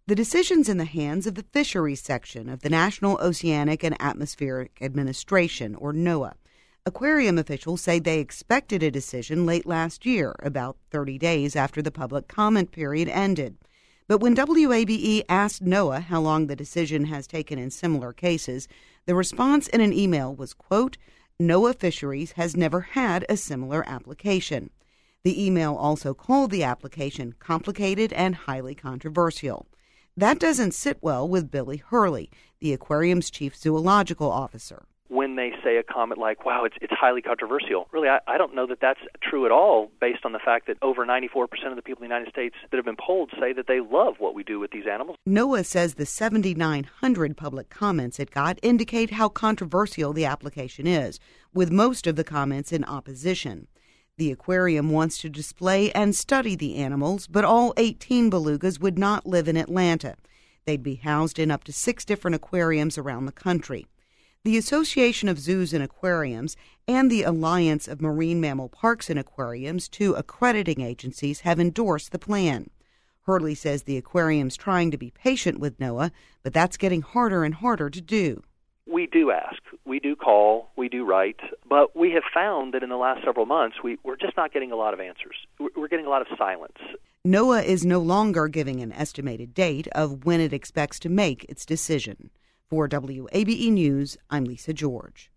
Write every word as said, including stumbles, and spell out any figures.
The decision's in the hands of the Fisheries Section of the National Oceanic and Atmospheric Administration, or NOAA. Aquarium officials say they expected a decision late last year, about thirty days after the public comment period ended. But when W A B E asked NOAA how long the decision has taken in similar cases, the response in an email was, quote, NOAA Fisheries has never had a similar application. The email also called the application complicated and highly controversial. That doesn't sit well with Billy Hurley, the aquarium's chief zoological officer. When they say a comment like, wow, it's it's highly controversial, really, I, I don't know that that's true at all, based on the fact that over ninety-four percent of the people in the United States that have been polled say that they love what we do with these animals. NOAA says the seven thousand nine hundred public comments it got indicate how controversial the application is, with most of the comments in opposition. The aquarium wants to display and study the animals, but all eighteen belugas would not live in Atlanta. They'd be housed in up to six different aquariums around the country. The Association of Zoos and Aquariums and the Alliance of Marine Mammal Parks and Aquariums, two accrediting agencies, have endorsed the plan. Hurley says the aquarium's trying to be patient with NOAA, but that's getting harder and harder to do. We do ask, we do call, we do write, but we have found that in the last several months, we, we're just not getting a lot of answers. We're getting a lot of silence. NOAA is no longer giving an estimated date of when it expects to make its decision. For W A B E News, I'm Lisa George.